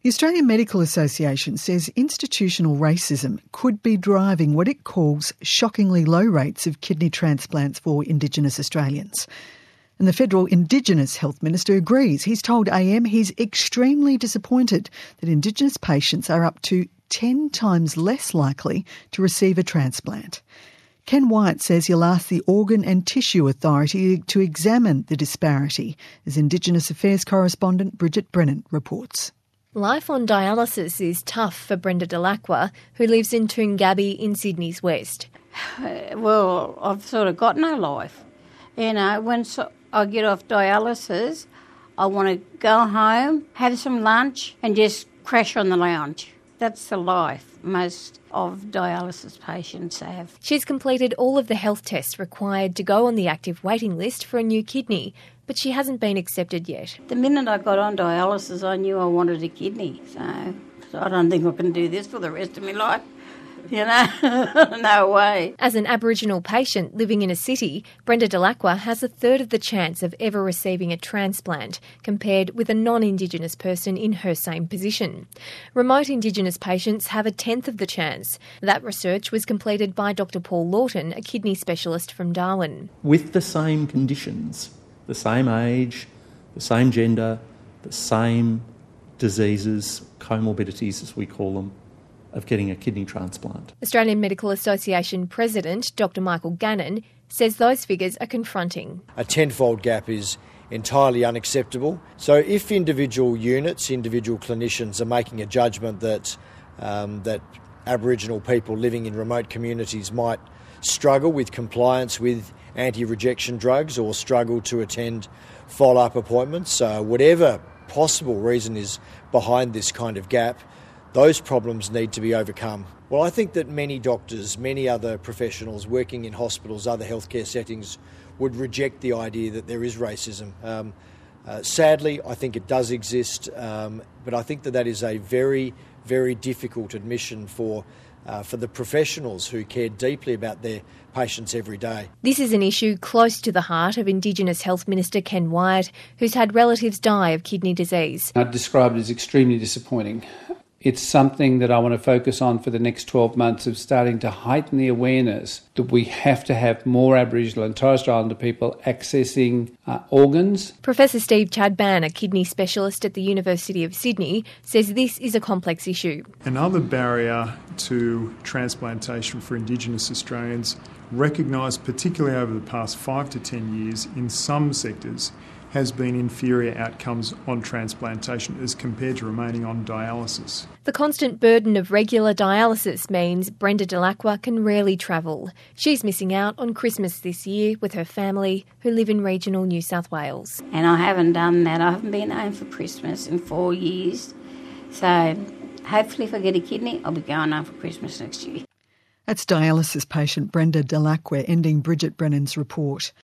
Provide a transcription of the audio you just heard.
The Australian Medical Association says institutional racism could be driving what it calls shockingly low rates of kidney transplants for Indigenous Australians. And the Federal Indigenous Health Minister agrees. He's told AM he's extremely disappointed that Indigenous patients are up to 10 times less likely to receive a transplant. Ken Wyatt says he'll ask the Organ and Tissue Authority to examine the disparity, as Indigenous Affairs correspondent Bridget Brennan reports. Life on dialysis is tough for Brenda Delacqua, who lives in Toongabbie in Sydney's west. Well, I've sort of got no life. You know, when I get off dialysis, I want to go home, have some lunch and just crash on the lounge. That's the life most of dialysis patients have. She's completed all of the health tests required to go on the active waiting list for a new kidney, but she hasn't been accepted yet. The minute I got on dialysis, I knew I wanted a kidney, so I don't think I can do this for the rest of my life. You know, no way. As an Aboriginal patient living in a city, Brenda Delacqua has a third of the chance of ever receiving a transplant compared with a non-Indigenous person in her same position. Remote Indigenous patients have a tenth of the chance. That research was completed by Dr Paul Lawton, a kidney specialist from Darwin. With the same conditions, the same age, the same gender, the same diseases, comorbidities as we call them, of getting a kidney transplant. Australian Medical Association President Dr Michael Gannon says those figures are confronting. A tenfold gap is entirely unacceptable. So if individual units, individual clinicians are making a judgment that Aboriginal people living in remote communities might struggle with compliance with anti-rejection drugs or struggle to attend follow-up appointments, whatever possible reason is behind this kind of gap, those problems need to be overcome. Well, I think that many doctors, many other professionals working in hospitals, other healthcare settings would reject the idea that there is racism. Sadly, I think it does exist, but I think that is a very, very difficult admission for the professionals who care deeply about their patients every day. This is an issue close to the heart of Indigenous Health Minister Ken Wyatt, who's had relatives die of kidney disease. I'd describe it as extremely disappointing. It's something that I want to focus on for the next 12 months of starting to heighten the awareness that we have to have more Aboriginal and Torres Strait Islander people accessing organs. Professor Steve Chadban, a kidney specialist at the University of Sydney, says this is a complex issue. Another barrier to transplantation for Indigenous Australians, recognised particularly over the past 5 to 10 years in some sectors, has been inferior outcomes on transplantation as compared to remaining on dialysis. The constant burden of regular dialysis means Brenda Delacqua can rarely travel. She's missing out on Christmas this year with her family, who live in regional New South Wales. And I haven't done that. I haven't been home for Christmas in 4 years. So hopefully if I get a kidney, I'll be going home for Christmas next year. That's dialysis patient Brenda Delacqua ending Bridget Brennan's report.